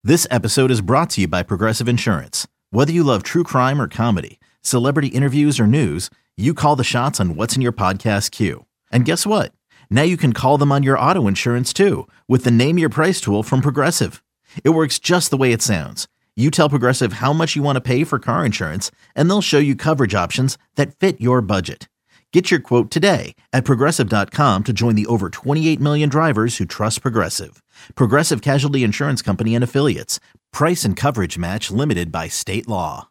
This episode is brought to you by Progressive Insurance. Whether you love true crime or comedy, celebrity interviews or news, you call the shots on what's in your podcast queue. And guess what? Now you can call them on your auto insurance too with the Name Your Price tool from Progressive. It works just the way it sounds. You tell Progressive how much you want to pay for car insurance, and they'll show you coverage options that fit your budget. Get your quote today at Progressive.com to join the over 28 million drivers who trust Progressive. Progressive Casualty Insurance Company and Affiliates. Price and coverage match limited by state law.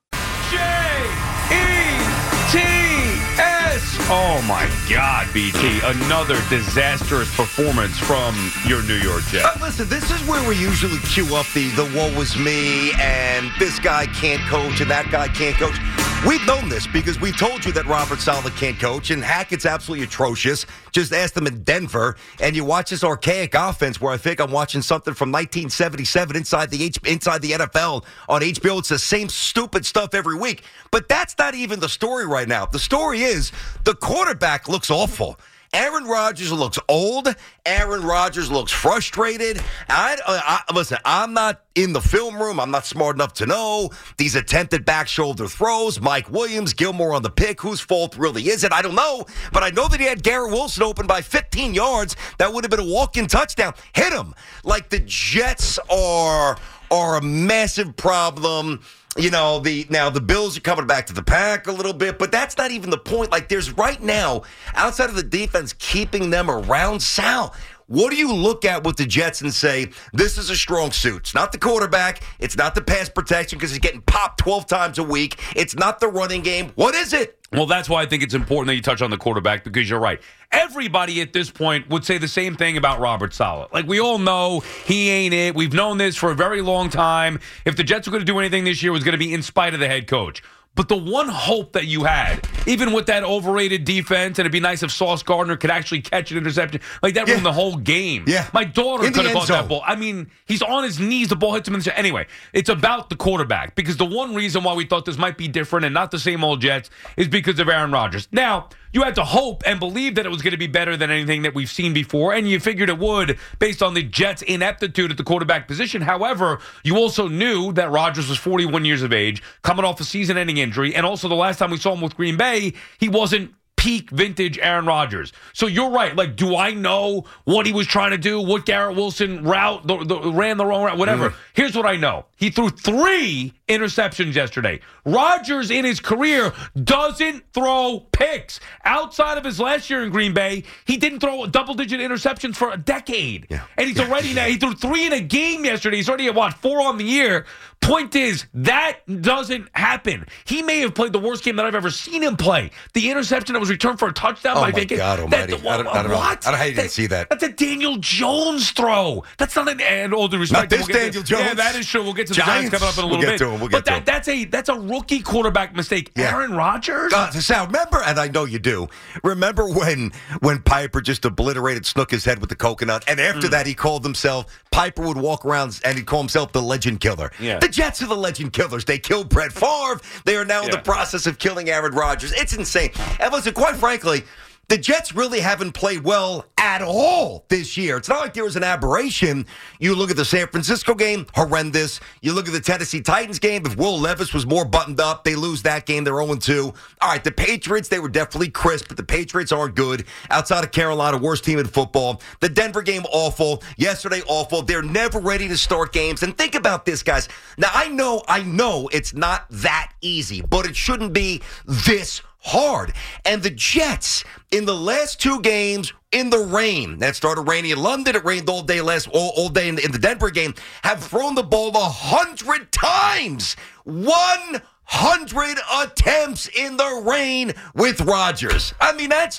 J-E-T-S. Oh, my God, BT. Another disastrous performance from your New York Jets. Listen, this is where we usually cue up the woe was me and this guy can't coach and that guy can't coach. We've known this because we told you that Robert Saleh can't coach, and Hackett's absolutely atrocious. Just ask them in Denver, and you watch this archaic offense where I think I'm watching something from 1977 inside the NFL on HBO. It's the same stupid stuff every week. But that's not even the story right now. The story is the quarterback looks awful. Aaron Rodgers looks old. Aaron Rodgers looks frustrated. Listen, I'm not in the film room. I'm not smart enough to know these attempted back shoulder throws. Mike Williams, Gilmore on the pick. Whose fault really is it? I don't know. But I know that he had Garrett Wilson open by 15 yards. That would have been a walk-in touchdown. Hit him. Like the Jets are a massive problem. You know, the Bills are coming back to the pack a little bit, but that's not even the point. Like, there's right now, outside of the defense keeping them around, Sal, what do you look at with the Jets and say, this is a strong suit? It's not the quarterback. It's not the pass protection because he's getting popped 12 times a week. It's not the running game. What is it? Well, that's why I think it's important that you touch on the quarterback, because you're right. Everybody at this point would say the same thing about Robert Saleh. Like, we all know he ain't it. We've known this for a very long time. If the Jets were going to do anything this year, it was going to be in spite of the head coach. But the one hope that you had, even with that overrated defense, and it'd be nice if Sauce Gardner could actually catch an interception, like that ruined the whole game. Yeah. My daughter could have caught that ball. I mean, he's on his knees, the ball hits him in the chest. Anyway, it's about the quarterback, because the one reason why we thought this might be different and not the same old Jets is because of Aaron Rodgers. Now, you had to hope and believe that it was going to be better than anything that we've seen before, and you figured it would based on the Jets' ineptitude at the quarterback position. However, you also knew that Rodgers was 41 years of age, coming off a season-ending injury, and also the last time we saw him with Green Bay, he wasn't peak vintage Aaron Rodgers. So you're right. Like, do I know what he was trying to do? What Garrett Wilson ran the wrong route? Whatever. Here's what I know. He threw 3 interceptions yesterday. Rodgers in his career doesn't throw picks. Outside of his last year in Green Bay, he didn't throw double-digit interceptions for a decade. Yeah. And he's already now, he threw 3 in a game yesterday. He's already at, 4 on the year. Point is, that doesn't happen. He may have played the worst game that I've ever seen him play. The interception that was returned for a touchdown by Vickers. God almighty. I don't know. I don't know how you didn't see that. That's a Daniel Jones throw. That's not an, and all due respect. Not this Daniel Jones. Yeah, that is true. We'll get to the Giants coming up in a little bit. But that's a rookie quarterback mistake. Yeah. Aaron Rodgers? Sal, remember, and I know you do, remember when Piper just obliterated Snook's head with the coconut, and after that he called himself, Piper would walk around and he'd call himself the legend killer. Yeah. The Jets are the legend killers. They killed Brett Favre. They are now in the process of killing Aaron Rodgers. It's insane. And listen, quite frankly, the Jets really haven't played well at all this year. It's not like there was an aberration. You look at the San Francisco game, horrendous. You look at the Tennessee Titans game, if Will Levis was more buttoned up, they lose that game, they're 0-2. All right, the Patriots, they were definitely crisp, but the Patriots aren't good. Outside of Carolina, worst team in football. The Denver game, awful. Yesterday, awful. They're never ready to start games. And think about this, guys. Now, I know it's not that easy, but it shouldn't be this hard. And the Jets, in the last 2 games, in the rain, that started raining in London, it rained all day all day in the Denver game, have thrown the ball 100 times. 100 attempts in the rain with Rodgers. I mean, that's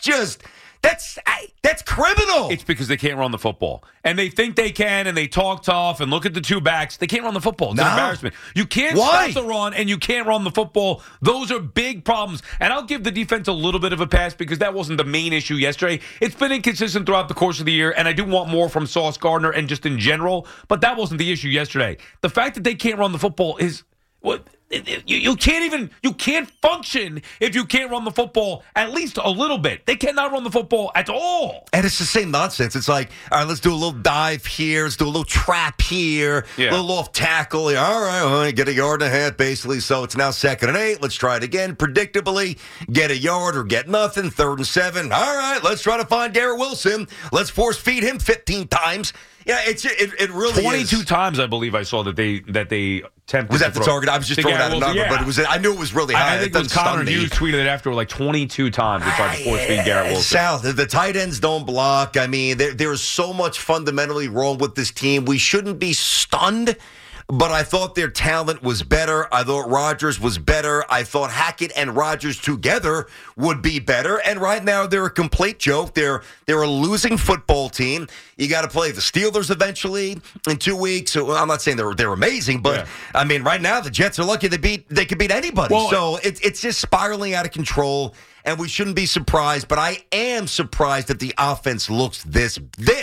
criminal. It's because they can't run the football. And they think they can, and they talk tough, and look at the 2 backs. They can't run the football. It's an embarrassment. You can't stop the run, and you can't run the football. Those are big problems. And I'll give the defense a little bit of a pass because that wasn't the main issue yesterday. It's been inconsistent throughout the course of the year, and I do want more from Sauce Gardner and just in general, but that wasn't the issue yesterday. The fact that they can't run the football is... You can't function if you can't run the football at least a little bit. They cannot run the football at all. And it's the same nonsense. It's like, all right, let's do a little dive here. Let's do a little trap here. A little off tackle. All right, well, get a yard and a half, basically. So it's now 2nd and 8. Let's try it again. Predictably, get a yard or get nothing. 3rd and 7. All right, let's try to find Garrett Wilson. Let's force feed him 15 times. Yeah, it really 22 is. times, I believe I saw that they attempted. Was that the target? I was just throwing out a number, but I knew it was really high. I think it was Connor Hughes tweeted it after, like 22 times they tried to force feed Garrett Wilson. Sal, the tight ends don't block. I mean, there is so much fundamentally wrong with this team. We shouldn't be stunned. But I thought their talent was better. I thought Rodgers was better. I thought Hackett and Rodgers together would be better. And right now, they're a complete joke. They're a losing football team. You got to play the Steelers eventually in 2 weeks. So I'm not saying they're amazing, but I mean, right now the Jets are lucky they could beat anybody. Well, so it's just spiraling out of control. And we shouldn't be surprised. But I am surprised that the offense looks this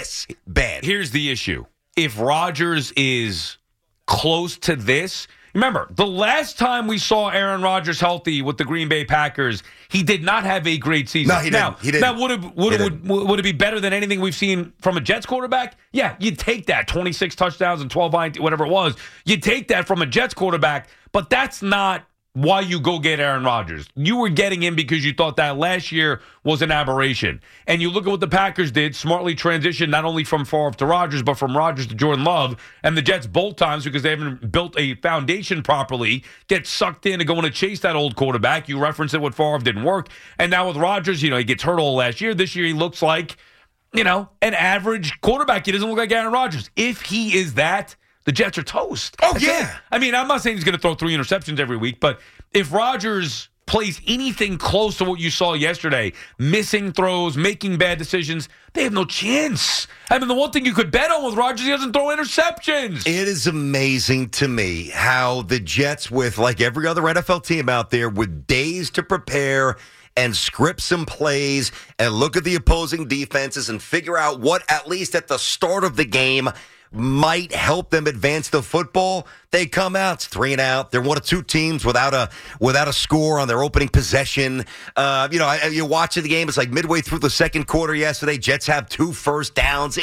bad. Here's the issue: if Rodgers is close to this. Remember, the last time we saw Aaron Rodgers healthy with the Green Bay Packers, he did not have a great season. No, he didn't. Now, would it be better than anything we've seen from a Jets quarterback? Yeah, you'd take that. 26 touchdowns and 12 whatever it was. You'd take that from a Jets quarterback, but that's not why you go get Aaron Rodgers. You were getting him because you thought that last year was an aberration. And you look at what the Packers did, smartly transitioned not only from Favre to Rodgers, but from Rodgers to Jordan Love. And the Jets both times, because they haven't built a foundation properly, get sucked in and going to chase that old quarterback. You referenced it with Favre, didn't work. And now with Rodgers, he gets hurt all last year. This year he looks like, an average quarterback. He doesn't look like Aaron Rodgers. If he is that, the Jets are toast. Oh, yeah. I mean, I'm not saying he's going to throw 3 interceptions every week, but if Rodgers plays anything close to what you saw yesterday, missing throws, making bad decisions, they have no chance. I mean, the one thing you could bet on with Rodgers, he doesn't throw interceptions. It is amazing to me how the Jets, with like every other NFL team out there, with days to prepare and script some plays and look at the opposing defenses and figure out what, at least at the start of the game, might help them advance the football. They come out, it's 3 and out. They're one of 2 teams without a score on their opening possession. You're watching the game. It's like midway through the second quarter yesterday. Jets have 2 first downs.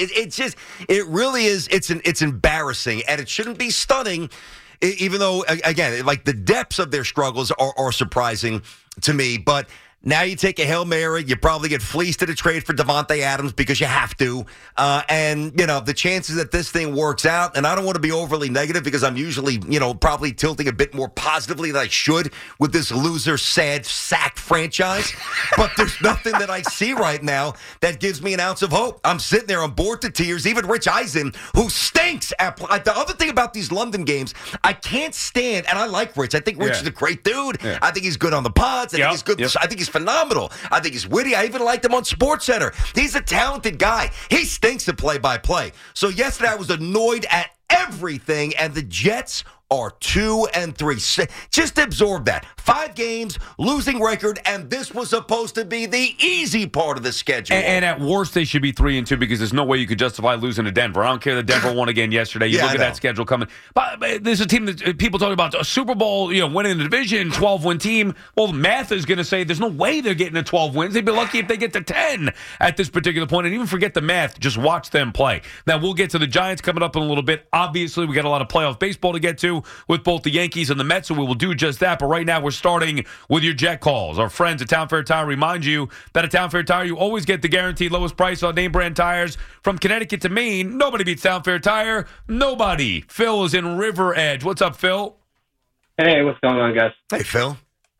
It really is. It's embarrassing, and it shouldn't be stunning. Even though, again, like the depths of their struggles are surprising to me, but. Now you take a Hail Mary, you probably get fleeced at a trade for Devontae Adams because you have to. And the chances that this thing works out, and I don't want to be overly negative because I'm usually, probably tilting a bit more positively than I should with this loser, sad, sack franchise. But there's nothing that I see right now that gives me an ounce of hope. I'm sitting there, I'm bored to tears. Even Rich Eisen, who stinks at the other thing about these London games, I can't stand, and I like Rich. I think Rich is a great dude. Yeah. I think he's good on the pods. I think he's good. Yep. I think he's phenomenal. I think he's witty. I even liked him on SportsCenter. He's a talented guy. He stinks at play-by-play. So yesterday I was annoyed at everything, and the Jets are 2-3. Just absorb that. 5 games, losing record, and this was supposed to be the easy part of the schedule. And at worst, they should be 3-2 because there's no way you could justify losing to Denver. I don't care that Denver won again yesterday. You look at that schedule coming. But there's a team that people talk about a Super Bowl, winning the division, 12-win team. Well, math is going to say there's no way they're getting to 12 wins. They'd be lucky if they get to 10 at this particular point. And even forget the math. Just watch them play. Now, we'll get to the Giants coming up in a little bit. Obviously, we got a lot of playoff baseball to get to with both the Yankees and the Mets, so we will do just that. But right now, we're starting with your Jet calls. Our friends at Town Fair Tire remind you that at Town Fair Tire, you always get the guaranteed lowest price on name brand tires from Connecticut to Maine. Nobody beats Town Fair Tire. Nobody. Phil is in River Edge. What's up, Phil? Hey, what's going on, guys? Hey, Phil.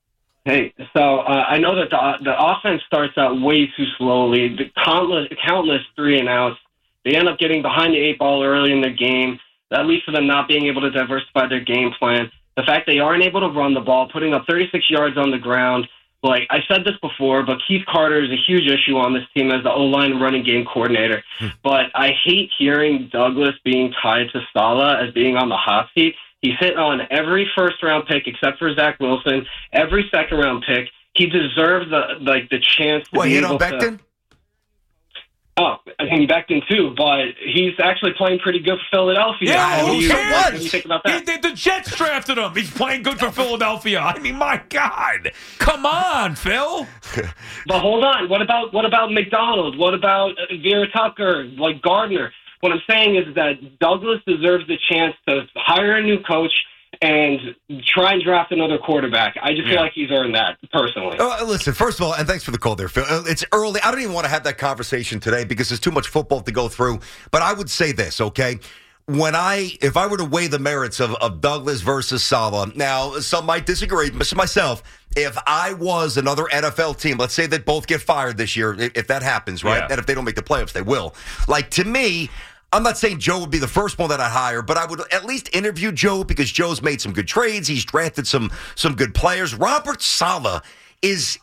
Hey, so I know that the offense starts out way too slowly. The countless 3-and-outs. They end up getting behind the 8 ball early in the game. That leads to them not being able to diversify their game plan. The fact they aren't able to run the ball, putting up 36 yards on the ground. Like, I said this before, but Keith Carter is a huge issue on this team as the O-line running game coordinator. But I hate hearing Douglas being tied to Saleh as being on the hot seat. He's hit on every first-round pick except for Zach Wilson, every second-round pick. He deserves the chance to be able to... Becton? Oh, I think Becton too, but he's actually playing pretty good for Philadelphia. Yeah, What who do cares? you think about that? The Jets drafted him. He's playing good for Philadelphia. I mean, my God. Come on, Phil. But hold on. What about McDonald? What about Vera Tucker, like Gardner? What I'm saying is that Douglas deserves the chance to hire a new coach and try and draft another quarterback. I just feel like he's earned that, personally. Listen, first of all, and thanks for the call there, Phil. It's early. I don't even want to have that conversation today because there's too much football to go through. But I would say this, okay? If I were to weigh the merits of Douglas versus Saleh, now, some might disagree, myself, if I was another NFL team, let's say that both get fired this year, if that happens, right? Yeah. And if they don't make the playoffs, they will. Like, to me, I'm not saying Joe would be the first one that I'd hire, but I would at least interview Joe because Joe's made some good trades. He's drafted some good players. Robert Saleh is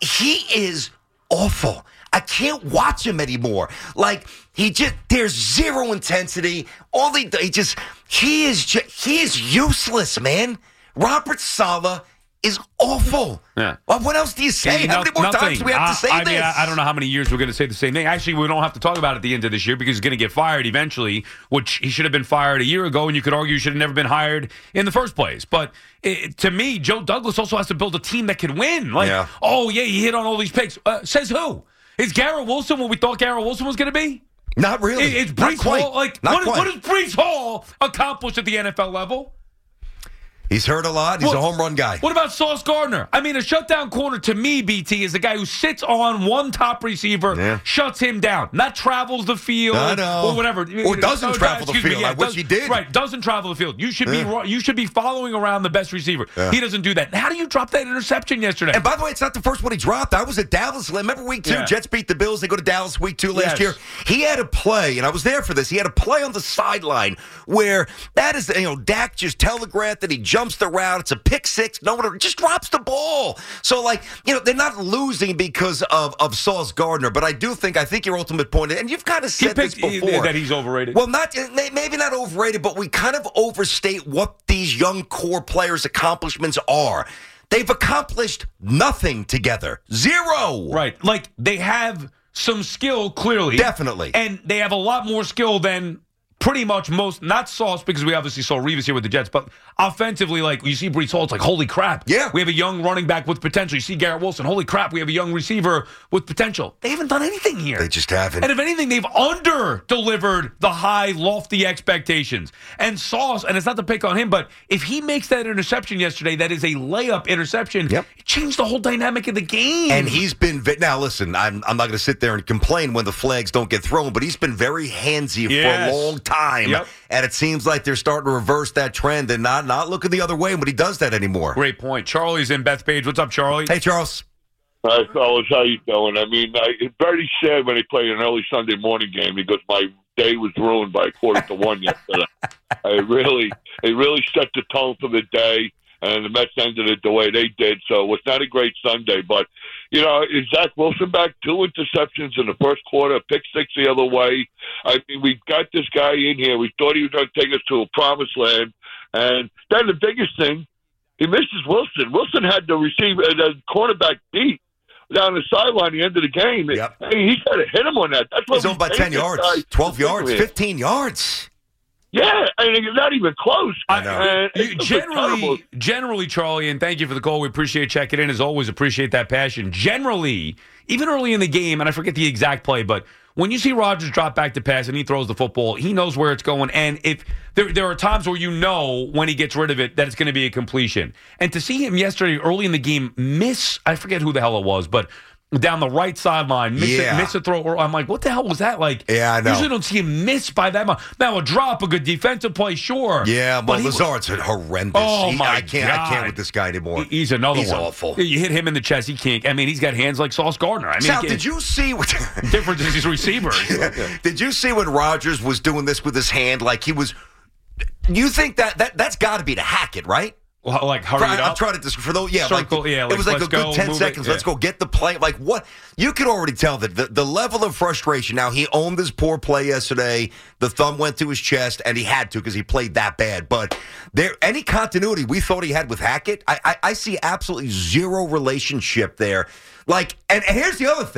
awful. I can't watch him anymore. Like, there's zero intensity. He is useless, man. Robert Saleh is awful. Yeah. Well, what else do you say? How many more times do we have to say this? Mean, I don't know how many years we're going to say the same thing. Actually, we don't have to talk about it at the end of this year because he's going to get fired eventually, which he should have been fired a year ago, and you could argue he should have never been hired in the first place. But to me, Joe Douglas also has to build a team that can win. He hit on all these picks. Says who? Is Garrett Wilson what we thought Garrett Wilson was going to be? Not really. Is Breece Hall what does Breece Hall accomplish at the NFL level? He's hurt a lot. He's a home run guy. What about Sauce Gardner? I mean, a shutdown corner to me, BT, is the guy who sits on one top receiver, shuts him down, not travels the field or whatever. Or doesn't travel the field, which he did. Right, doesn't travel the field. You should be following around the best receiver. Yeah. He doesn't do that. How do you drop that interception yesterday? And by the way, it's not the first one he dropped. I was at Dallas. Remember week 2? Yeah. Jets beat the Bills. They go to Dallas week 2 last year. He had a play, and I was there for this. He had a play on the sideline where that is, Dak just telegraphed that he jumps the route. It's a pick six. No one just drops the ball. So, they're not losing because of Sauce Gardner, but I think your ultimate point, and you've kind of said this before, that he's overrated. Well, maybe not overrated, but we kind of overstate what these young core players' accomplishments are. They've accomplished nothing together. Zero. Right. Like, they have some skill, clearly. Definitely. And they have a lot more skill than pretty much most, not Sauce, because we obviously saw Revis here with the Jets, but offensively, you see Breece Hall, it's like, holy crap. Yeah. We have a young running back with potential. You see Garrett Wilson, holy crap, we have a young receiver with potential. They haven't done anything here. They just haven't. And if anything, they've under-delivered the high, lofty expectations. And Sauce, and it's not to pick on him, but if he makes that interception yesterday, that is a layup interception, it changed the whole dynamic of the game. And he's been, now listen, I'm not going to sit there and complain when the flags don't get thrown, but he's been very handsy for a long time. Yep. And it seems like they're starting to reverse that trend and not looking the other way when he does that anymore. Great point. Charlie's in Bethpage. What's up, Charlie? Hey, Charles. Hi, fellas. How you doing? I mean, it's very sad when they play an early Sunday morning game because my day was ruined by 1:45 yesterday. It really set the tone for the day, and the Mets ended it the way they did. So it was not a great Sunday. But, is Zach Wilson back? 2 interceptions in the first quarter, pick six the other way. I mean, we got this guy in here. We thought he was going to take us to a promised land. And then the biggest thing, he misses Wilson. Wilson had the cornerback beat down the sideline at the end of the game. Yep. I mean, he's got to hit him on that. That's he's over by 10 yards, 12 yards, 15 yards. Yeah, I mean, it's not even close. I know. Generally, Charlie, and thank you for the call. We appreciate checking in. As always, appreciate that passion. Generally, even early in the game, and I forget the exact play, but when you see Rodgers drop back to pass and he throws the football, he knows where it's going. And if there are times where when he gets rid of it that it's going to be a completion. And to see him yesterday early in the game miss, I forget who the hell it was, but down the right sideline, miss a throw. Or I'm like, what the hell was that? Yeah, I know. Usually don't see him miss by that much. Now, a drop, a good defensive play, sure. Yeah, but Lazard's horrendous. Oh, I can't with this guy anymore. He's another one. He's awful. You hit him in the chest, he can't. I mean, he's got hands like Sauce Gardner. I mean, Sal, did you see what difference is his receiver? Did you see when Rodgers was doing this with his hand? Like he was. You think that's got to be to Hackett, right? Well, hurry it up. I'm trying to for those. Yeah, circle. It was like a good 10 seconds. Let's go get the play. Like what? You could already tell that the level of frustration. Now he owned his poor play yesterday. The thumb went to his chest, and he had to because he played that bad. But any continuity we thought he had with Hackett, I see absolutely zero relationship there. And here's the other thing.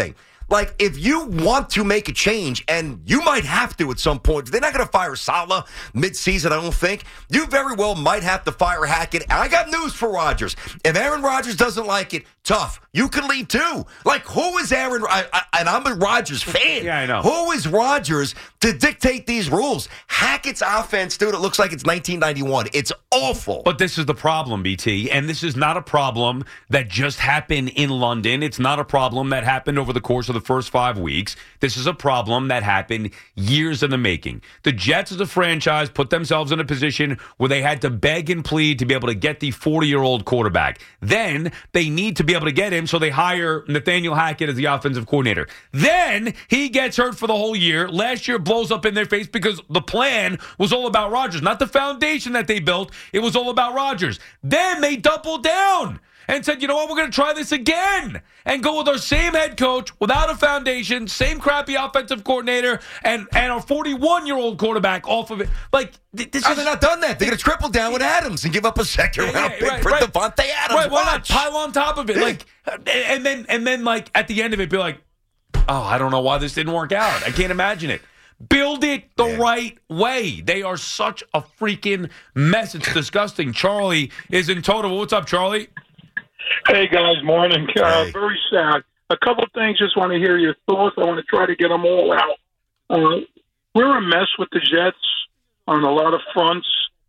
Like, if you want to make a change, and you might have to at some point, they're not going to fire Saleh mid-season, I don't think. You very well might have to fire Hackett. And I got news for Rodgers. If Aaron Rodgers doesn't like it, tough. You can leave too. Like, who is Aaron? And I'm a Rodgers fan. Yeah, I know. Who is Rodgers to dictate these rules? Hackett's offense, dude, it looks like it's 1991. It's awful. But this is the problem, BT, and this is not a problem that just happened in London. It's not a problem that happened over the course of the first 5 weeks. This is a problem that happened years in the making. The Jets as a franchise put themselves in a position where they had to beg and plead to be able to get the 40-year-old quarterback. Then they need to be able to get him, so they hire Nathaniel Hackett as the offensive coordinator. Then he gets hurt for the whole year. Last year blows up in their face because the plan was all about Rodgers, not the foundation that they built. It was all about Rodgers. Then they doubled down and said, you know what, we're going to try this again and go with our same head coach without a foundation, same crappy offensive coordinator, and our 41-year-old quarterback off of it. Like, this is... They're not done that. They're going to triple down with Adams and give up a second-round pick for Devontae Adams. Right, why not pile on top of it? Like, and then, like, at the end of it, be like, oh, I don't know why this didn't work out. I can't imagine it. Build it the right way. They are such a freaking mess. It's disgusting. Charlie is in total. What's up, Charlie? Hey, guys. Morning. Hey. Very sad. A couple of things. Just want to hear your thoughts. I want to try to get them all out. We're a mess with the Jets on a lot of fronts.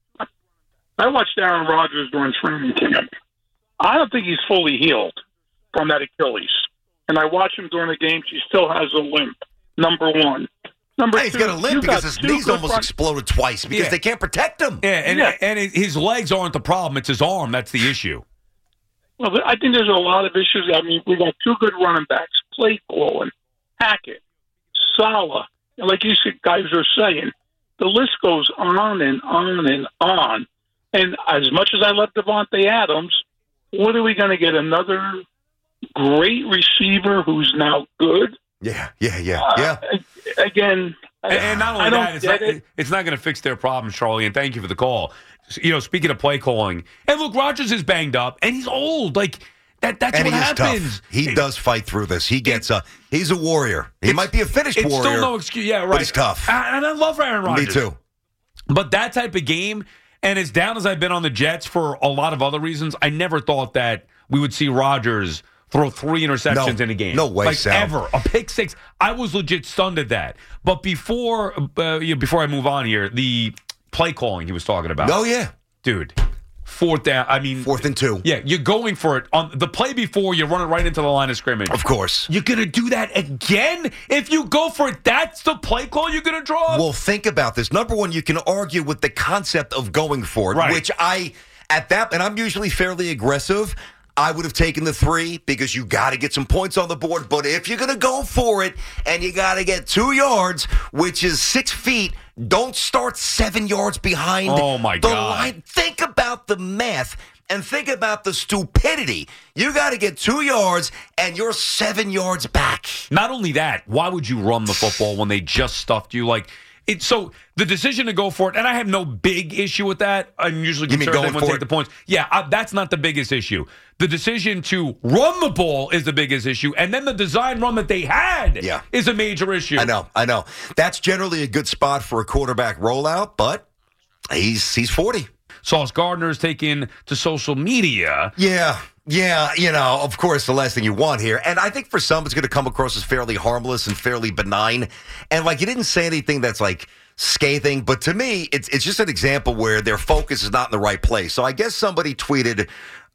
I watched Aaron Rodgers during training camp. I don't think he's fully healed from that Achilles. And I watch him during the games. He still has a limp, number one. Number Hey, he's got a limp because his knees almost exploded twice because they can't protect him. Yeah, and his legs aren't the problem. It's his arm that's the issue. Well, I think there's a lot of issues. I mean, we got two good running backs, Claypool and Hackett, Saleh. And like you guys are saying, the list goes on and on and on. And as much as I love Devontae Adams, what are we going to get? Another great receiver who's now good? Yeah. Again, and not only that, it's not going to fix their problems, Charlie, and thank you for the call. You know, speaking of play calling, and look, Rodgers is banged up, and he's old. Like, that's and what happens. Tough. He does fight through this. He gets he's a warrior. He might be a finished warrior. It's still no excuse. Yeah, right. But he's tough. And I love Aaron Rodgers. Me too. But that type of game, and as down as I've been on the Jets for a lot of other reasons, I never thought that we would see Rodgers throw 3 interceptions in a game. No way, like, Sal. Ever. A pick six. I was legit stunned at that. But before I move on here, the play calling he was talking about. Oh, yeah. Dude, 4th down. I mean, 4th and 2. Yeah, you're going for it. On the play before, you run it right into the line of scrimmage. Of course. You're going to do that again? If you go for it, that's the play call you're going to draw? Well, think about this. Number one, you can argue with the concept of going for it, right. Which and I'm usually fairly aggressive. I would have taken the 3 because you got to get some points on the board. But if you're going to go for it and you got to get 2 yards, which is 6 feet, don't start 7 yards behind the God. Line. Think about the math and think about the stupidity. You got to get 2 yards and you're 7 yards back. Not only that, why would you run the football when they just stuffed you? So the decision to go for it, and I have no big issue with that. I'm usually concerned they won't take the points. Yeah, that's not the biggest issue. The decision to run the ball is the biggest issue, and then the design run that they had is a major issue. I know. That's generally a good spot for a quarterback rollout, but he's 40. Sauce Gardner's taken to social media. Yeah, of course, the last thing you want here. And I think for some, it's going to come across as fairly harmless and fairly benign. And, he didn't say anything that's, scathing. But to me, it's just an example where their focus is not in the right place. So I guess somebody tweeted,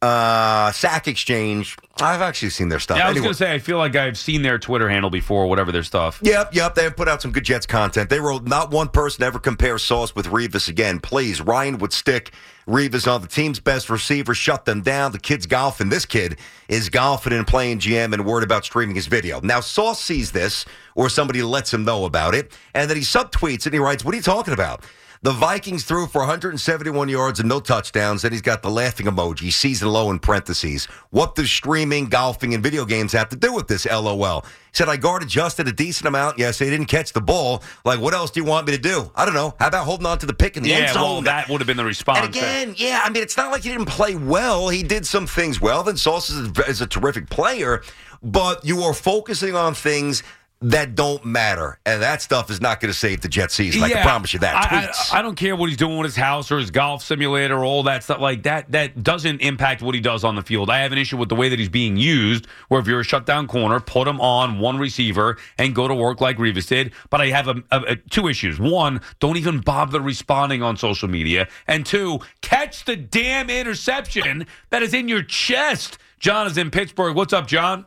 Sack Exchange. I've actually seen their stuff. Yeah, I was going to say, I feel like I've seen their Twitter handle before, whatever their stuff. Yep. They have put out some good Jets content. They wrote, not one person ever compares Sauce with Revis again. Please, Ryan would stick Revis on the team's best receiver, shut them down. The kid's golfing. This kid is golfing and playing GM and worried about streaming his video. Now, Sauce sees this, or somebody lets him know about it, and then he subtweets it and he writes, what are you talking about? The Vikings threw for 171 yards and no touchdowns. Then he's got the laughing emoji, season low in parentheses. What does streaming, golfing, and video games have to do with this? LOL. He said, I guarded Justin a decent amount. Yes, they didn't catch the ball. What else do you want me to do? I don't know. How about holding on to the pick in the end zone? Well, that would have been the response. And again, it's not like he didn't play well. He did some things well. Then Sauce is a terrific player. but you are focusing on things that don't matter, and that stuff is not going to save the Jets season. I can promise you that. I don't care what he's doing with his house or his golf simulator or all that stuff like that. That doesn't impact what he does on the field. I have an issue with the way that he's being used, where if you're a shutdown corner, put him on one receiver and go to work like Revis did. But I have two issues. One, don't even bother responding on social media. And two, catch the damn interception that is in your chest. John is in Pittsburgh. What's up, John?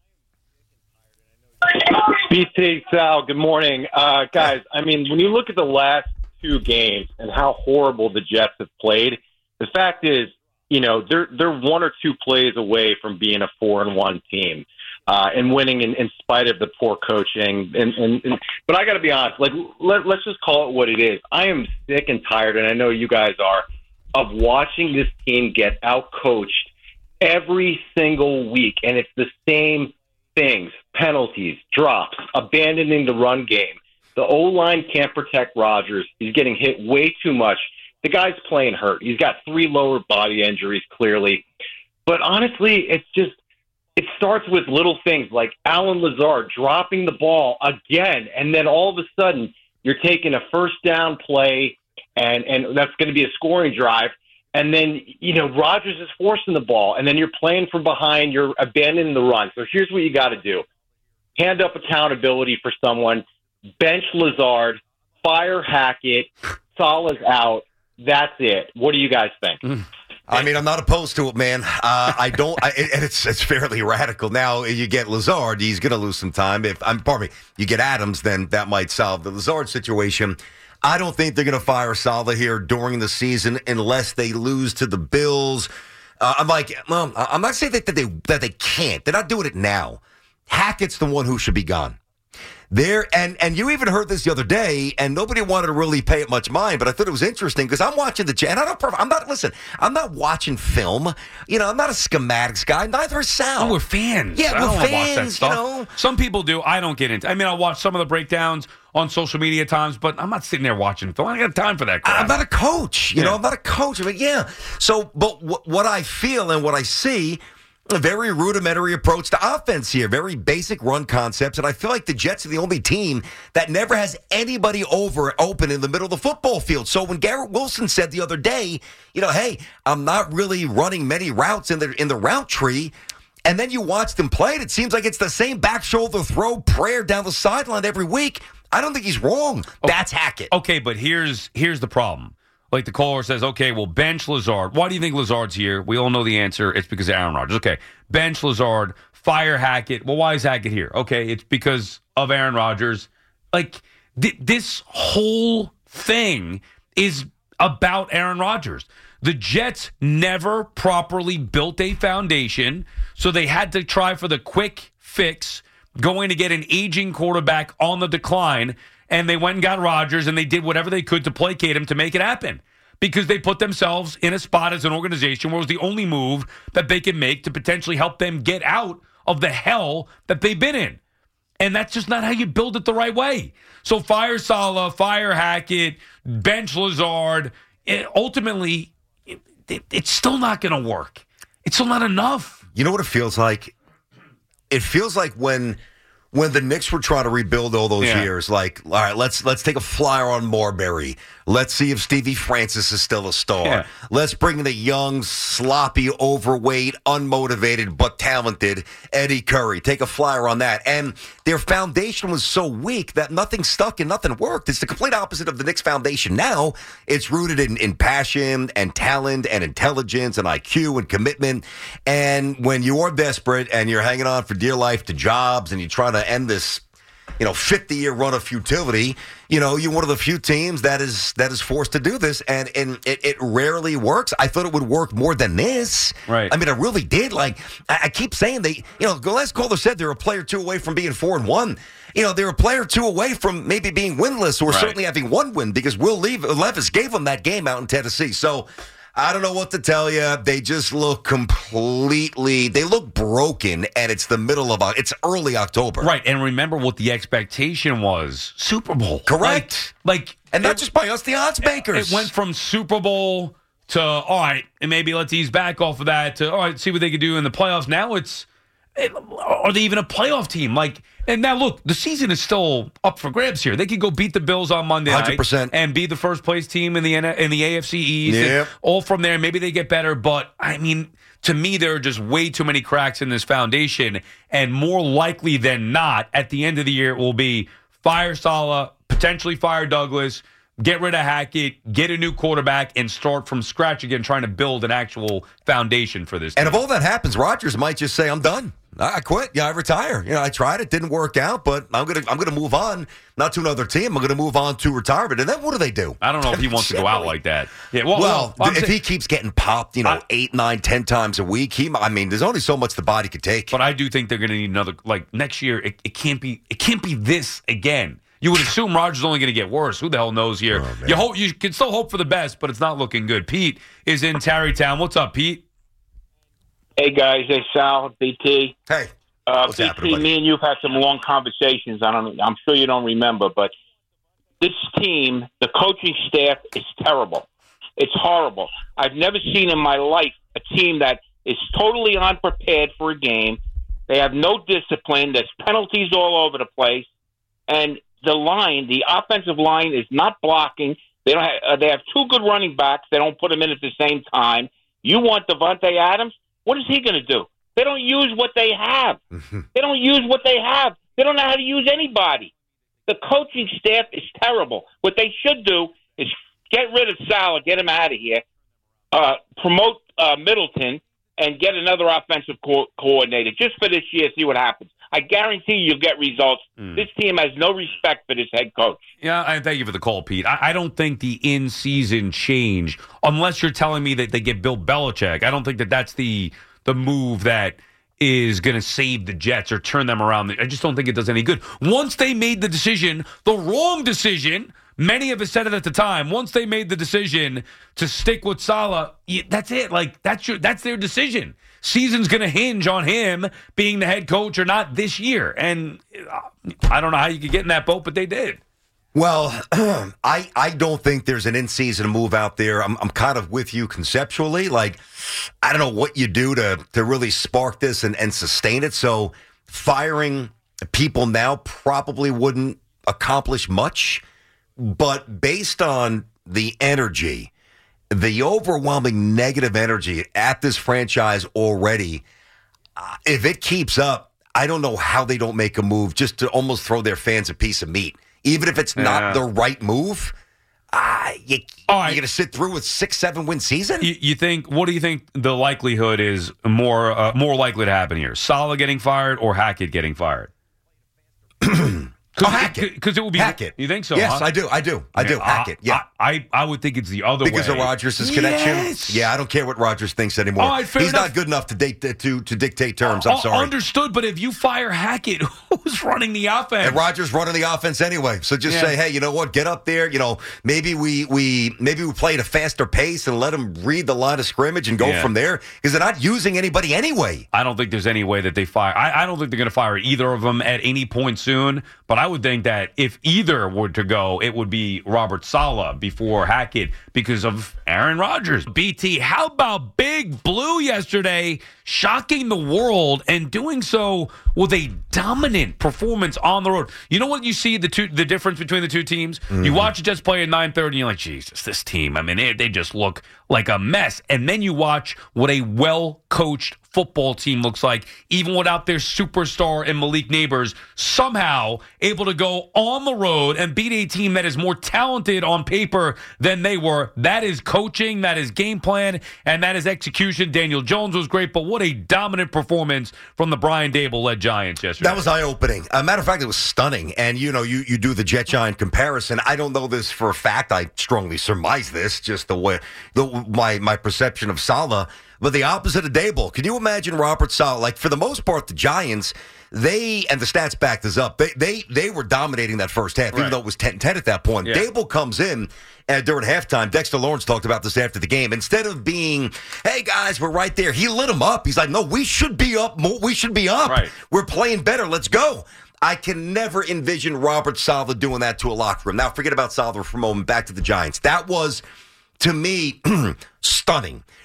BT, Sal, good morning. Guys, I mean, when you look at the last two games and how horrible the Jets have played, the fact is, you know, they're one or two plays away from being a 4-1 team and winning in spite of the poor coaching. But I got to be honest, like, let's just call it what it is. I am sick and tired, and I know you guys are, of watching this team get out-coached every single week, and it's the same things, penalties, drops, abandoning the run game. The O-line can't protect Rodgers. He's getting hit way too much. The guy's playing hurt. He's got 3 lower body injuries, clearly. But honestly, it starts with little things like Allen Lazard dropping the ball again, and then all of a sudden you're taking a first down play, and that's going to be a scoring drive. And then, you know, Rodgers is forcing the ball, and then you're playing from behind, you're abandoning the run. So here's what you got to do. Hand up accountability for someone, bench Lazard, fire Hackett, Salah's out. That's it. What do you guys think? I mean, I'm not opposed to it, man. I don't, and it's fairly radical. Now, you get Lazard, he's going to lose some time. You get Adams, then that might solve the Lazard situation. I don't think they're going to fire Saleh here during the season unless they lose to the Bills. I'm not saying that they can't. They're not doing it now. Hackett's the one who should be gone. And you even heard this the other day, and nobody wanted to really pay it much mind, but I thought it was interesting because I'm watching I'm not watching film. You know, I'm not a schematics guy. Neither is Sal. Oh, we're fans. Yeah, I don't we're fans. Watch that stuff. You know? Some people do. I don't get into. I mean, I watch some of the breakdowns on social media at times, but I'm not sitting there watching film. I got time for that crap. I'm not a coach. You know, I'm not a coach. I mean, yeah. So, but what I feel and what I see, a very rudimentary approach to offense here, very basic run concepts, and I feel like the Jets are the only team that never has anybody open in the middle of the football field. So when Garrett Wilson said the other day, you know, hey, I'm not really running many routes in the route tree, and then you watch them play it, it seems like it's the same back shoulder throw prayer down the sideline every week. I don't think he's wrong. That's Hackett. Okay, but here's the problem. Like the caller says, okay, well, bench Lazard. Why do you think Lazard's here? We all know the answer. It's because of Aaron Rodgers. Okay, bench Lazard, fire Hackett. Well, why is Hackett here? Okay, it's because of Aaron Rodgers. Like, this whole thing is about Aaron Rodgers. The Jets never properly built a foundation, so they had to try for the quick fix, going to get an aging quarterback on the decline. And they went and got Rodgers, and they did whatever they could to placate him to make it happen because they put themselves in a spot as an organization where it was the only move that they could make to potentially help them get out of the hell that they've been in. And that's just not how you build it the right way. So fire Saleh, fire Hackett, bench Lazard. Ultimately, it's still not going to work. It's still not enough. You know what it feels like? It feels like when the Knicks were trying to rebuild all those years, like, all right, let's take a flyer on Marbury. Let's see if Stevie Francis is still a star. Yeah. Let's bring in the young, sloppy, overweight, unmotivated, but talented Eddie Curry. Take a flyer on that. And their foundation was so weak that nothing stuck and nothing worked. It's the complete opposite of the Knicks foundation now. It's rooted in passion and talent and intelligence and IQ and commitment. And when you are desperate and you're hanging on for dear life to jobs and you're trying to end this 50-year run of futility, you're one of the few teams that is forced to do this, and it rarely works. I thought it would work more than this. Right. I mean, I really did. Like, I keep saying the last caller said they're a player 2 away from being 4-1. They're a player 2 away from maybe being winless or certainly having 1 win because Will Levis gave them that game out in Tennessee. So I don't know what to tell you. They just look they look broken, and it's it's early October. Right, and remember what the expectation was. Super Bowl. Correct. And not just by us, the odds makers. It went from Super Bowl to, all right, and maybe let's ease back off of that to, all right, see what they can do in the playoffs. Now it's are they even a playoff team? And now look, the season is still up for grabs here. They could go beat the Bills on Monday 100%. night and be the first place team in the AFC East. Yep. And all from there, maybe they get better. But I mean, to me, there are just way too many cracks in this foundation, and more likely than not, at the end of the year, it will be fire Saleh, potentially fire Douglas, get rid of Hackett, get a new quarterback, and start from scratch again, trying to build an actual foundation for this team. And if all that happens, Rodgers might just say, "I'm done. I quit. Yeah, I retire. I tried it, didn't work out, but I'm gonna move on, not to another team. I'm gonna move on to retirement." And then what do they do? I don't know if he wants to go out like that. Yeah, well, if he keeps getting popped, 8, 9, 10 times a week, there's only so much the body could take. But I do think they're gonna need another. Next year, it can't be this again. You would assume Rodgers is only going to get worse. Who the hell knows here? You can still hope for the best, but it's not looking good. Pete is in Tarrytown. What's up, Pete? Hey, guys. Hey, Sal, BT. Hey. What's BT, happening, buddy? me and you've had some long conversations. I'm sure you don't remember, but this team, the coaching staff is terrible. It's horrible. I've never seen in my life a team that is totally unprepared for a game. They have no discipline. There's penalties all over the place. And the offensive line is not blocking. They have two good running backs. They don't put them in at the same time. You want Devontae Adams? What is he going to do? They don't use what they have. They don't use what they have. They don't know how to use anybody. The coaching staff is terrible. What they should do is get rid of Saleh, get him out of here, promote Middleton, and get another offensive coordinator just for this year, see what happens. I guarantee you'll get results. This team has no respect for this head coach. Yeah, I thank you for the call, Pete. I don't think the in-season change, unless you're telling me that they get Bill Belichick, I don't think that that's the move that is going to save the Jets or turn them around. I just don't think it does any good. Once they made the decision, the wrong decision, many of us said it at the time, once they made the decision to stick with Saleh, that's it. That's their decision. Season's going to hinge on him being the head coach or not this year. And I don't know how you could get in that boat, but they did. Well, I don't think there's an in-season move out there. I'm kind of with you conceptually. I don't know what you do to really spark this and sustain it. So firing people now probably wouldn't accomplish much. But based on the energy, the overwhelming negative energy at this franchise already, if it keeps up, I don't know how they don't make a move just to almost throw their fans a piece of meat. Even if it's not the right move, you're going to sit through with 6-7 win season? What do you think the likelihood is more likely to happen here? Saleh getting fired or Hackett getting fired? Hackett. Because it would be Hackett. You think so? Yes, huh? I do. Hackett. Yeah. I would think it's the other way because of Rodgers' connection. Yes. Yeah, I don't care what Rodgers thinks anymore. He's not good enough to dictate terms. I'm sorry. Understood. But if you fire Hackett, who's running the offense? And Rodgers running the offense anyway. So just say, hey, you know what? Get up there. Maybe we play at a faster pace and let them read the line of scrimmage and go from there because they're not using anybody anyway. I don't think there's any way that they fire. I don't think they're going to fire either of them at any point soon. But I would think that if either were to go, it would be Robert Saleh before Hackett because of Aaron Rodgers. BT, how about Big Blue yesterday shocking the world and doing so with a dominant performance on the road? You know what you see the difference between the two teams? You watch the Jets play at 9:30 and you're like, Jesus, this team, they just look like a mess. And then you watch what a well-coached football team looks like, even without their superstar and Malik Neighbors, somehow able to go on the road and beat a team that is more talented on paper than they were. That is coaching, that is game plan, and that is execution. Daniel Jones was great, but what a dominant performance from the Brian Dable-led Giants yesterday. That was eye-opening. Matter of fact, it was stunning. And, you do the Jet-Giant comparison. I don't know this for a fact. I strongly surmise this, just the way my perception of Saleh. But the opposite of Dable. Can you imagine Robert Saleh? For the most part, the Giants, and the stats back this up, they were dominating that first half, even though it was 10-10 at that point. Yeah. Dable comes in during halftime. Dexter Lawrence talked about this after the game. Instead of being, hey, guys, we're right there, he lit them up. He's like, no, we should be up. We should be up. Right. We're playing better. Let's go. I can never envision Robert Saleh doing that to a locker room. Now, forget about Saleh for a moment. Back to the Giants. That was, to me, stunning.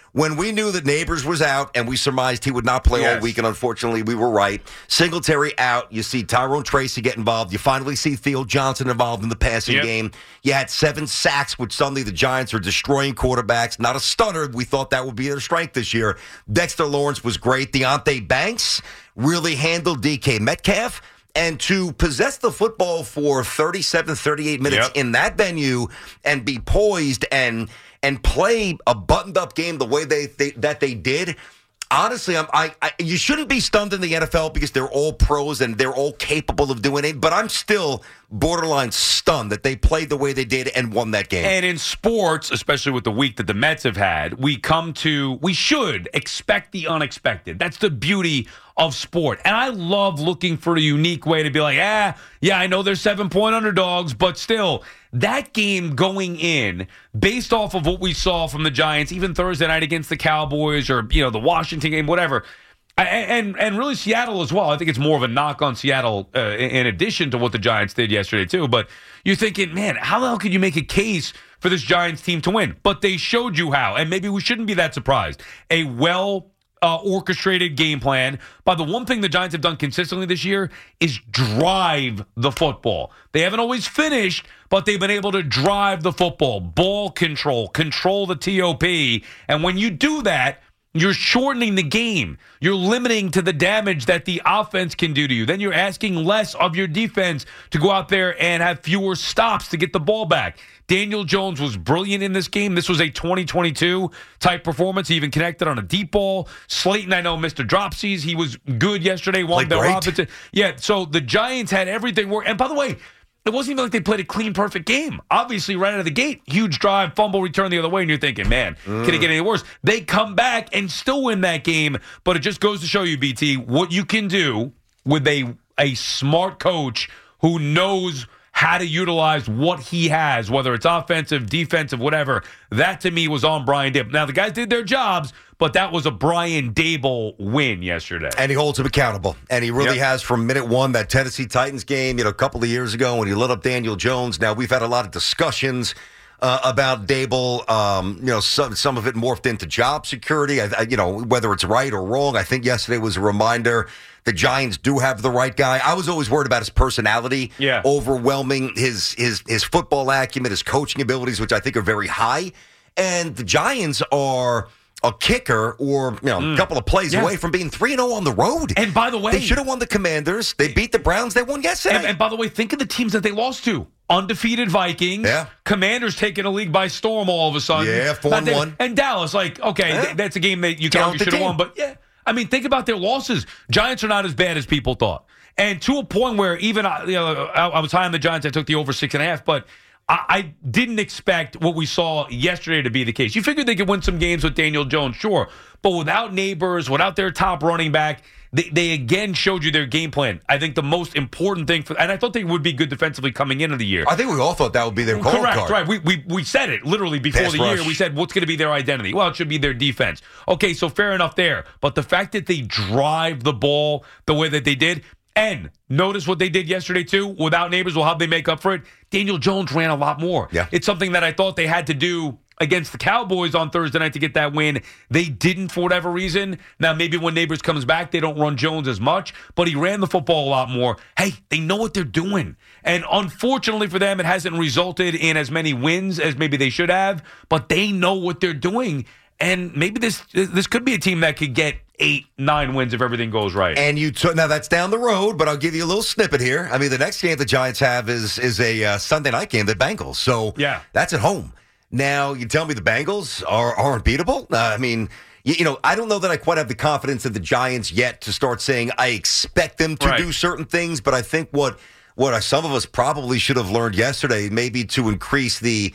When we knew that Neighbors was out and we surmised he would not play all week, and unfortunately we were right. Singletary out. You see Tyrone Tracy get involved. You finally see Theo Johnson involved in the passing game. You had 7 sacks, which suddenly the Giants are destroying quarterbacks. Not a stunner. We thought that would be their strength this year. Dexter Lawrence was great. Deontay Banks really handled DK Metcalf. And to possess the football for 37, 38 minutes in that venue and be poised and play a buttoned-up game the way that they did, honestly, you shouldn't be stunned in the NFL because they're all pros and they're all capable of doing it. But I'm still borderline stunned that they played the way they did and won that game. And in sports, especially with the week that the Mets have had, we should expect the unexpected. That's the beauty of sport. And I love looking for a unique way to be like, I know they're 7-point underdogs, but still, that game going in, based off of what we saw from the Giants, even Thursday night against the Cowboys or, the Washington game, whatever, and really Seattle as well. I think it's more of a knock on Seattle in addition to what the Giants did yesterday too. But you're thinking, man, how the hell could you make a case for this Giants team to win? But they showed you how, and maybe we shouldn't be that surprised. A orchestrated game plan. But the one thing the Giants have done consistently this year is drive the football. They haven't always finished, but they've been able to drive the football, ball control the TOP. And when you do that, you're shortening the game. You're limiting to the damage that the offense can do to you. Then you're asking less of your defense to go out there and have fewer stops to get the ball back. Daniel Jones was brilliant in this game. This was a 2022 type performance. He even connected on a deep ball. Slayton, I know, missed a dropsies. He was good yesterday. Robinson. Yeah, so the Giants had everything work. And by the way, it wasn't even like they played a clean, perfect game. Obviously, right out of the gate, huge drive, fumble, return the other way, and you're thinking, man, can it get any worse? They come back and still win that game, but it just goes to show you, BT, what you can do with a smart coach who knows how to utilize what he has, whether it's offensive, defensive, whatever. That, to me, was on Brian Daboll. Now, the guys did their jobs, but that was a Brian Daboll win yesterday. And he holds him accountable. And he really has from minute one, that Tennessee Titans game, a couple of years ago when he lit up Daniel Jones. Now, we've had a lot of discussions about Daboll. Some of it morphed into job security, whether it's right or wrong. I think yesterday was a reminder the Giants do have the right guy. I was always worried about his personality overwhelming his football acumen, his coaching abilities, which I think are very high. And the Giants are a kicker or a couple of plays away from being 3-0 on the road. And by the way, they should have won the Commanders. They beat the Browns. They won yesterday. And by the way, think of the teams that they lost to. Undefeated Vikings. Yeah. Commanders taking a league by storm all of a sudden. Yeah, 4-1. And Dallas, that's a game that you should have won. But think about their losses. Giants are not as bad as people thought. And to a point where even I was high on the Giants. I took the over 6.5, but I didn't expect what we saw yesterday to be the case. You figured they could win some games with Daniel Jones, sure. But without Neighbors, without their top running back, they again showed you their game plan. I think the most important thing and I thought they would be good defensively coming into the year. I think we all thought that would be their calling card. Correct, right. We said it literally before the year. We said, what's going to be their identity? Well, it should be their defense. Okay, so fair enough there. But the fact that they drive the ball the way that they did, and notice what they did yesterday, too, without Neighbors, well, how'd they make up for it? Daniel Jones ran a lot more. Yeah. It's something that I thought they had to do against the Cowboys on Thursday night to get that win. They didn't for whatever reason. Now, maybe when Neighbors comes back, they don't run Jones as much, but he ran the football a lot more. Hey, they know what they're doing. And unfortunately for them, it hasn't resulted in as many wins as maybe they should have, but they know what they're doing. And maybe this could be a team that could get 8-9 wins if everything goes right. And now that's down the road, but I'll give you a little snippet here. I mean, the next game the Giants have is a Sunday night game, the Bengals. So that's at home. Now, you tell me the Bengals are unbeatable? I mean, I don't know that I quite have the confidence of the Giants yet to start saying I expect them to do certain things, but I think what some of us probably should have learned yesterday, maybe to increase the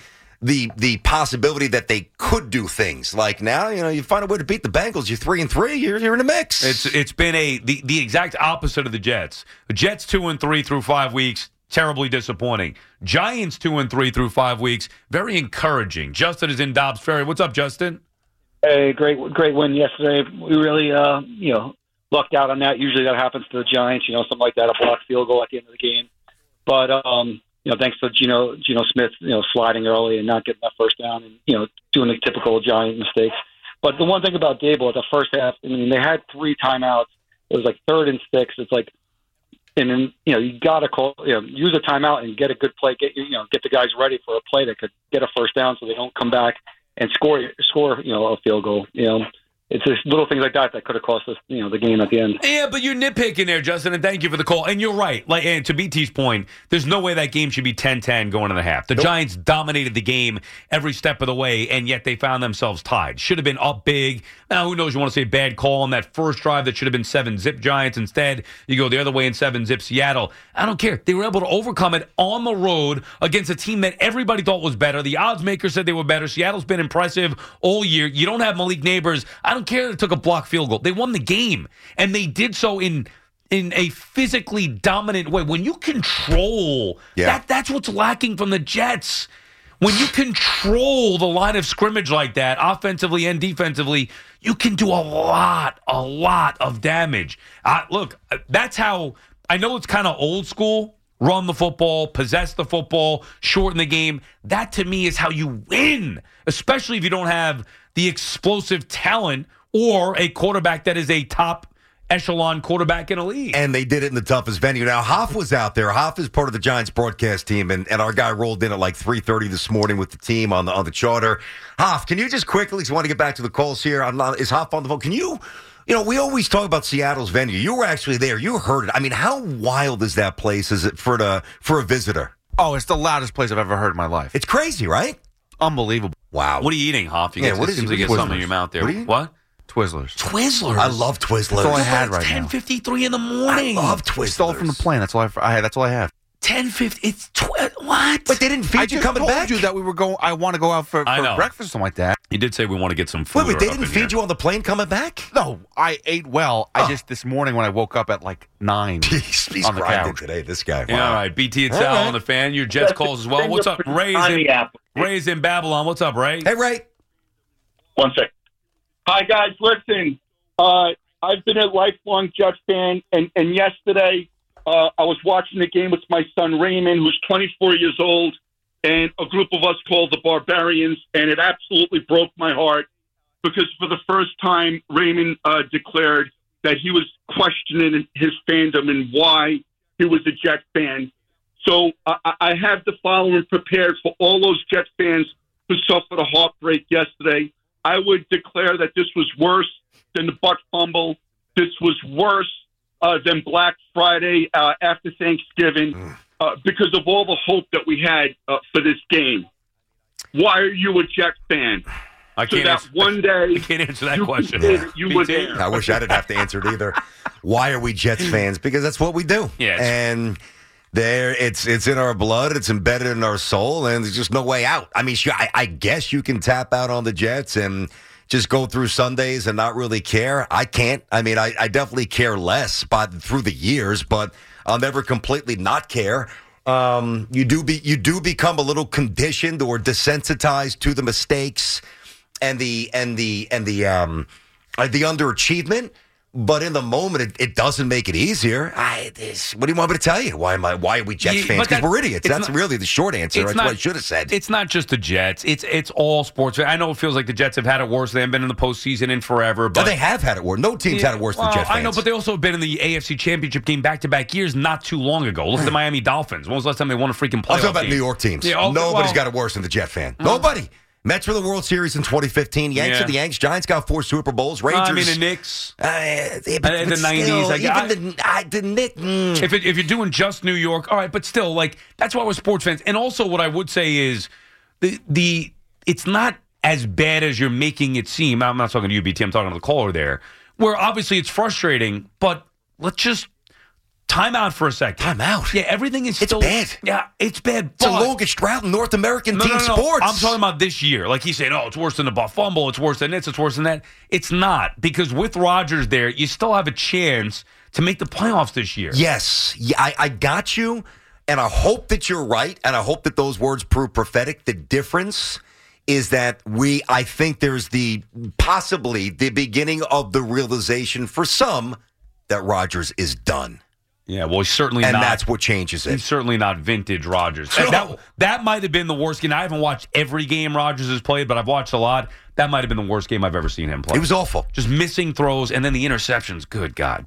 possibility that they could do things. Like now, you find a way to beat the Bengals, you're 3-3, you're in the mix. It's been the exact opposite of the Jets. The Jets 2-3 through 5 weeks. Terribly disappointing. Giants 2-3 through 5 weeks. Very encouraging. Justin is in Dobbs Ferry. What's up, Justin? Hey, great win yesterday. We really, lucked out on that. Usually that happens to the Giants. Something like that, a blocked field goal at the end of the game. But thanks to Geno Smith, sliding early and not getting that first down, and doing the typical Giant mistakes. But the one thing about Dable at the first half, I mean, they had 3 timeouts. It was like 3rd and 6. It's like, and then you got to call, use a timeout and get a good play. Get the guys ready for a play that could get a first down, so they don't come back and score a field goal. It's just little things like that could have cost us, the game at the end. Yeah, but you're nitpicking there, Justin, and thank you for the call. And you're right. And to BT's point, there's no way that game should be 10-10 going to the half. The Giants dominated the game every step of the way, and yet they found themselves tied. Should have been up big. Now, who knows? You want to say bad call on that first drive that should have been 7-zip Giants. Instead, you go the other way and 7-zip Seattle. I don't care. They were able to overcome it on the road against a team that everybody thought was better. The odds makers said they were better. Seattle's been impressive all year. You don't have Malik Neighbors. I don't care that it took a block field goal. They won the game, and they did so in a physically dominant way. When you control, that's what's lacking from the Jets. When you control the line of scrimmage like that, offensively and defensively, you can do a lot of damage. Look, that's how, I know it's kind of old school, run the football, possess the football, shorten the game. That, to me, is how you win, especially if you don't have the explosive talent or a quarterback that is a top echelon quarterback in a league. And they did it in the toughest venue. Now, Hoff was out there. Hoff is part of the Giants broadcast team, and our guy rolled in at like 3:30 this morning with the team on the charter. Hoff, can you just quickly, because I want to get back to the calls here. Is Hoff on the phone? Can you, we always talk about Seattle's venue. You were actually there. You heard it. I mean, how wild is that place? Is it for a visitor? Oh, it's the loudest place I've ever heard in my life. It's crazy, right? Unbelievable. Wow. What are you eating, Hoff? What seems to get something in your mouth there. What? Twizzlers. I love Twizzlers. That's all I had right now. 10:53 in the morning. I love Twizzlers. Stole from the plane. That's all I have. 10:50. It's what? But they didn't feed you coming back. I just told you that we were going. I want to go out for breakfast or something like that. He did say we want to get some food. Wait, they didn't feed you on the plane coming back? No, I ate well. I just this morning when I woke up at like 9. He's on the couch today. This guy. Wow. Yeah, all right. BT and Sal on the fan. Your Jets calls as well. What's up, Ray's in Babylon. What's up, Ray? Hey, Ray. 1 sec. Hi, guys. Listen, I've been a lifelong Jets fan, and yesterday I was watching the game with my son Raymond, who's 24 years old, and a group of us called the Barbarians, and it absolutely broke my heart because for the first time, Raymond declared that he was questioning his fandom and why he was a Jet fan. So I have the following prepared for all those Jet fans who suffered a heartbreak yesterday. I would declare that this was worse than the Butt fumble. This was worse than Black Friday after Thanksgiving because of all the hope that we had for this game. Why are you a Jet fan? I can't answer that question. You were there. I wish I didn't have to answer it either. Why are we Jets fans? Because that's what we do. Yes. And it's in our blood. It's embedded in our soul, and there's just no way out. I mean, I guess you can tap out on the Jets and just go through Sundays and not really care. I can't. I mean, I definitely care less through the years, but I'll never completely not care. You do become a little conditioned or desensitized to the mistakes and the underachievement. But in the moment, it doesn't make it easier. What do you want me to tell you? Why are we Jets fans? Because we're idiots. That's really the short answer. That's what I should have said. It's not just the Jets. It's all sports. I know it feels like the Jets have had it worse. They haven't been in the postseason in forever. But they have had it worse. No team's had it worse than Jets fans. I know, but they also have been in the AFC Championship game back-to-back years not too long ago. Look at the Miami Dolphins. When was the last time they won a freaking playoff game? I'm talking about New York teams. Yeah, nobody's got it worse than the Jet fan. Nobody. Mets were the World Series in 2015. Yanks are the Yanks. Giants got 4 Super Bowls. Rangers. I mean, the Knicks. The 90s. If you're doing just New York, all right, but still, that's why we're sports fans. And also, what I would say is it's not as bad as you're making it seem. I'm not talking to UBT. I'm talking to the caller there. Where obviously it's frustrating, but let's just time out for a second. Time out? Yeah, everything is still... It's bad. Yeah, it's bad. It's the longest drought in North American team sports. I'm talking about this year. Like he's saying, it's worse than the Buff fumble. It's worse than this. It's worse than that. It's not. Because with Rodgers there, you still have a chance to make the playoffs this year. Yes. Yeah, I got you. And I hope that you're right. And I hope that those words prove prophetic. The difference is that I think there's possibly the beginning of the realization for some that Rodgers is done. Yeah, well, he's certainly and not. that's what changes it. He's certainly not vintage Rodgers. No. That might have been the worst game. I haven't watched every game Rodgers has played, but I've watched a lot. That might have been the worst game I've ever seen him play. It was awful. Just missing throws and then the interceptions. Good God.